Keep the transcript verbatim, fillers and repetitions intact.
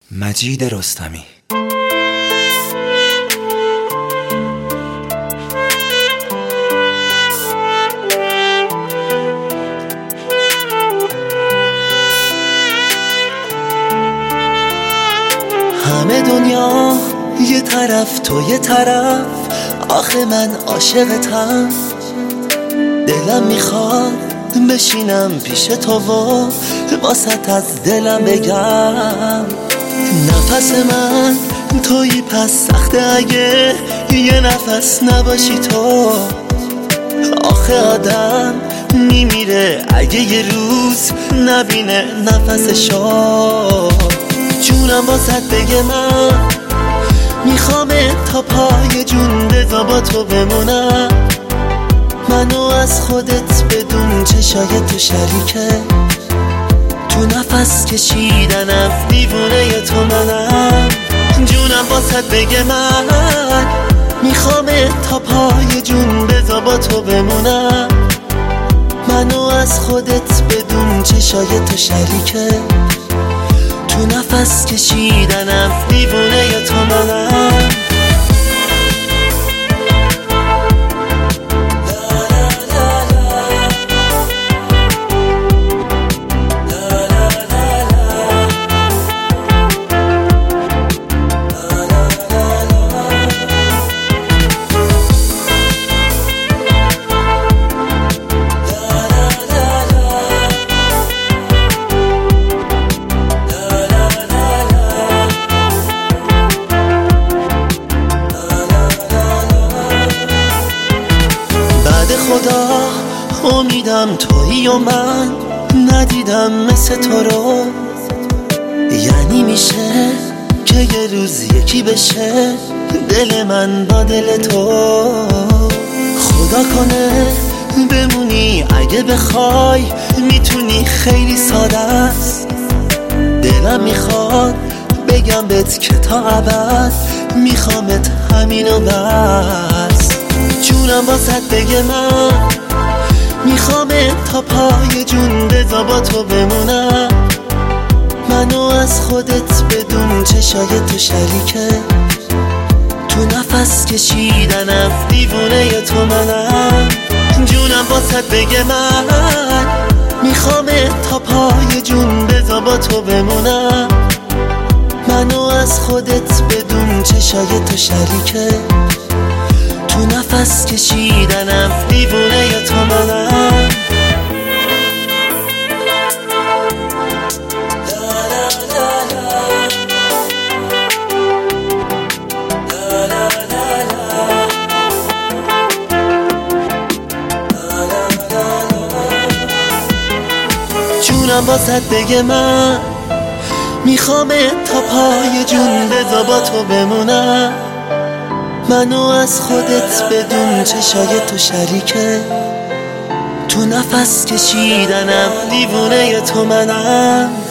مجید رستمی. همه دنیا یه طرف تو یه طرف، آخه من عاشقتم. دلم میخواد بشینم پیش تو و واسط از دلم بگم نفس من تویی، پس سخته اگه یه نفس نباشی تو. آخه آدم میمیره اگه یه روز نبینه نفسشو. جونم واسط بگه من میخوامه تا پای جون بذار با تو بمونم. منو از خودت بدون چشای تو شریکه، تو نفس کشیدنم دیوونه تو منم. جونم واسط بگه من میخوامه تا پای جون بذار با تو بمونم. منو از خودت بدون چشای تو شریکه، تو نفس کشیدنم دیوونه تو منم. خدا امیدم تویی و من ندیدم مثل تو رو. یعنی میشه که یه روز یکی بشه دل من با دل تو. خدا کنه بمونی اگه بخوای، میتونی، خیلی ساده است. دلم میخواد بگم بهت که تا ابد میخوامت همینو بس. جونم واسط بگه من میخوامه تا پای جون بذار با تو بمونم. منو از خودت بدون چشای تو شریکه، تو نفس کشیدنم دیوونه تو منم. جونم واسط بگه من میخوامه تا پای جون بذار با تو بمونم. منو از خودت بدون چشای تو شریکه، تو نفس کشیدنم دیوونه تو منم. جونم واسط بگه من میخوامه تا پای جون بذار با تو بمونم. منو از خودت بدون چشای تو شریکه، تو نفس کشیدنم دیوونه تو منم.